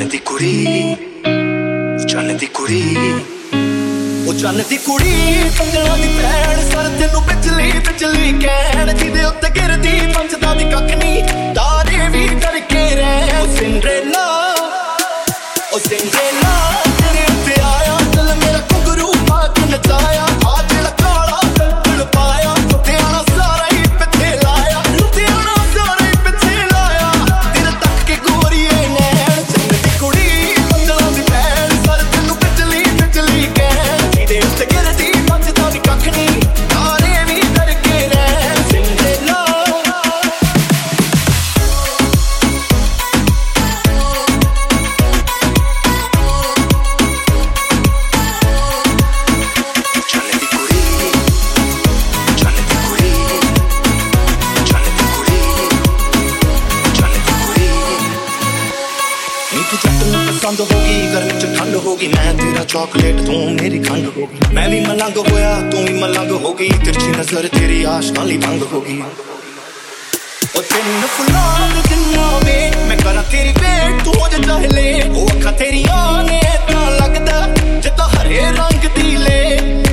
ਚੰਨ ਦੀ ਕੁੜੀ, ਚੰਨ ਦੀ ਕੁੜੀ, ਉਹ ਚੰਨ ਦੀ ਕੁੜੀ ਪੰਗਲਾਂ ਦੀ ਭੈਣ ਸਰ ਤੈਨੂੰ ਬਿਜਲੀ ਬਿਜਲੀ ਕਹਿਣ ਜਿਹਦੇ ਉੱਤੇ ਗਿਰਦੀ ਪੰਜਦਾ ਵੀ ਕੱਖ ਨਹੀਂ ਤਾਰੇ ਵੀ ਕਰਕੇ ਰਹਿ ਉਹ ਸਿੰਡਰੇਲਾ, ਉਹ ਸਿੰਡਰੇਲਾ ਤੇਰੇ ਉੱਤੇ ਆਇਆ ਦਿਲ ਮੇਰਾ ਘੁੰਗਰੂ ਪਾ ਕੇ ਨਚਾਇਆ ਆ ਜਿਹੜਾ ਕਾਲਾ ਦਿਲ ਪਾਇਆ ਲੁਧਿਆਣਾ ਸਾਰਾ ਹੀ ਪਿੱਛੇ ਲਾਇਆ ਲੁਧਿਆਣਾ ਸਾਰਾ ਹੀ ਪਿੱਛੇ ਲਾਇਆ ਤੇਰੇ ਤੱਕ ਕੇ ਗੋਰੀਏ ਨੈਣ ਚੰਨ ਦੀ ਕੁੜੀ ਪੰਗਲਾਂ ਦੀ ਭੈਣ ਸਰ ਤੈਨੂੰ ਬਿਜਲੀ ਬਿਜਲੀ ਕਹਿਣ ਜਿਹਦੇ ਉੱਤੇ ਗਿਰਦੀ ਪੰਜਦਾ ਵੀ ਕੱਖ ਨਹੀਂ ਤਾਰੇ ਵੀ ਕਰਕੇ ਰਹਿ ਸਿੰਡਰੇਲਾ। पसंद होगी गर्मी च ठंड होगी मैं तेरा चॉकलेट तू मेरी खंड होगी मैं भी मलंग होया तू भी मलंग होगी तिरछी नजर तेरी आशकां ली भंग होगी ओ तेन फुल्लां दे दिनां वे मैं करा तेरी वेट तू मुझे चाह ले ओ अखां तेरियां ने तां लगदा जिद्दां हरे रंग दी ले